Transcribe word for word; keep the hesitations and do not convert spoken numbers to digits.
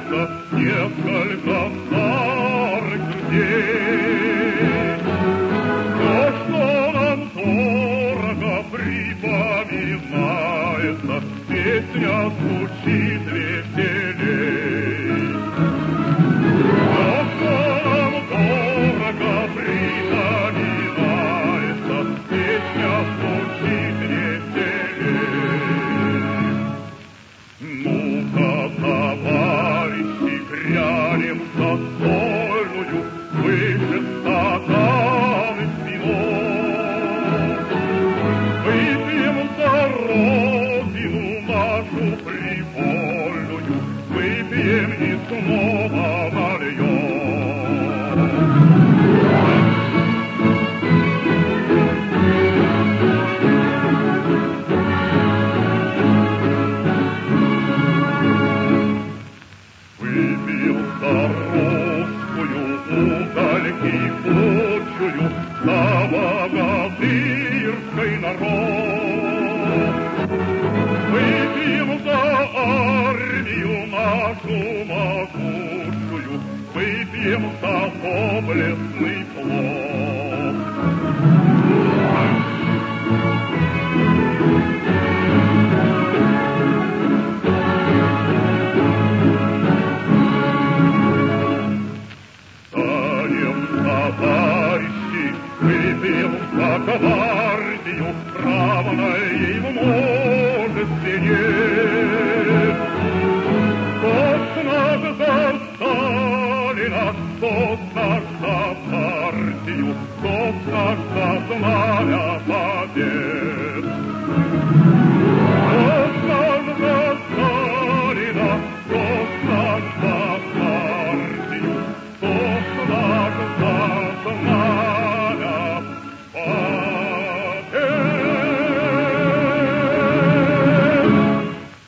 сердце несколько старых друзей. То, что нам дорого, припоминается, песня звучит веселей. То, что нам дорого, припоминается, песня звучит веселей. Ну-ка, товарищи, грянем за сольную, выше стаканы с вином. Выпьем за родину нашу прибольную, выпьем и снова нальем. Выпил за русскую угольки почую, за богатырской народ. Выпьем за армию нашу могучую, выпьем за доблестный флот. Товарищи, выпьем за гвардию, равной ей в мужествене. Тост наш за Сталина, тост наш за партию, тост наш за знамя побед.